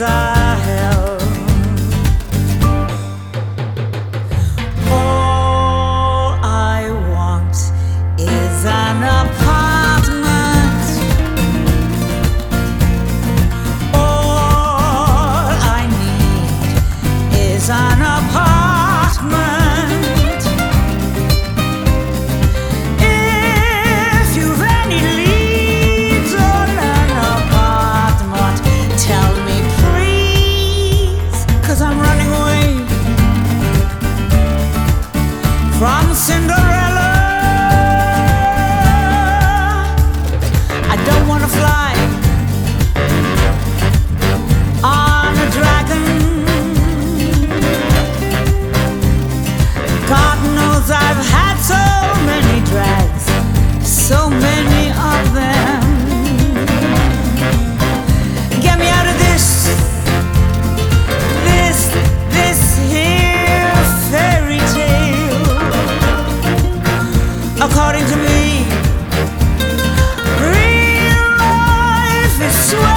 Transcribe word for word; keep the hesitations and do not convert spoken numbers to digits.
dreams are hell. All I want is an apartment. All I need is an apartment. If you've any leads on an apartment, tell me please, 'cause I'm running away from Cinderella. I don't wanna fly on a dragon. God knows I've had so many drags, so many of them. Get me out of this, this, this here fairy tale. According to me, real life is sweet.